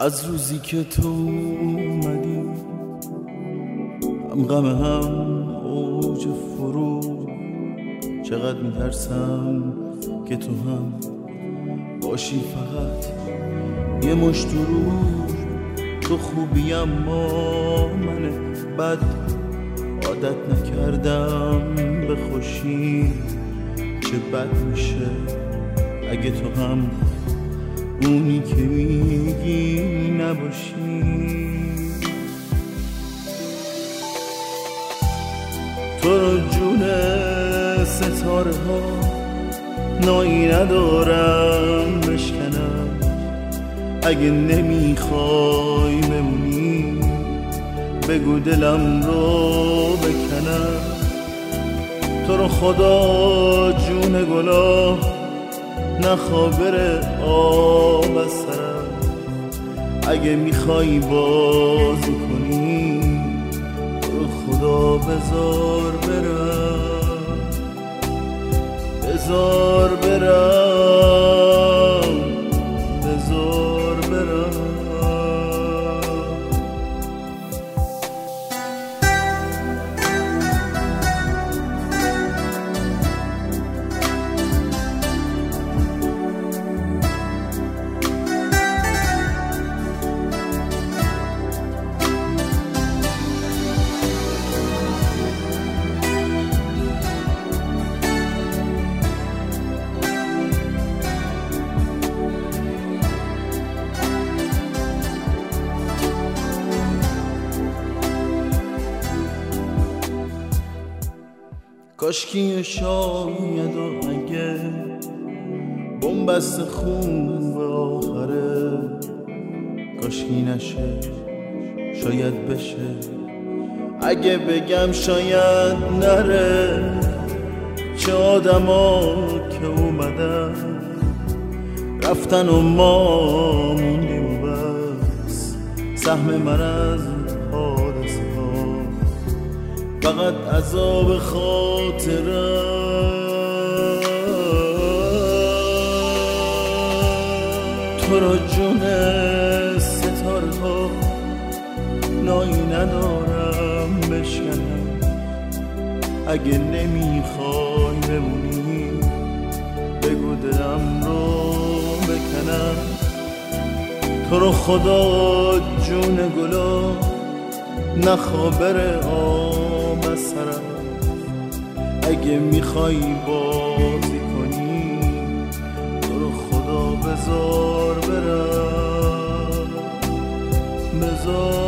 از روزی که تو اومدی هم غم هم اوج فرو، چقدر میترسم که تو هم باشی فقط یه مشت رو. تو خوبی اما من بد، عادت نکردم به خوشی. چه بد میشه اگه تو هم اونی که میگی نباشی. تو رو جون ستاره ها نایی ندارم بشکنم. اگه نمیخوای بمونی بگو دلم رو بکنم. تو رو خدا جون گلا نخواه بره آب از سرم. اگه میخوای بازی کنی تو رو خدا بذار برم، بذار برم، بذار برم. کاشکی شاید و اگه بنبست خون به آخره، کاشکی نشه شاید بشه، اگه بگم شاید نره. چه آدما که اومدن رفتن و ما موندیم و بس. سهم من از حادثه ها فقط عذاب خاطرم. تو را جون ستاره ها نایی ندارم بشکنم. اگه نمیخوای بمونی بگو دلم رو بکنم. تو رو خدا جون گلا نخواه بره آب از سرم. اگه میخوای بازی کنی تو رو خدا بذار برم، بذار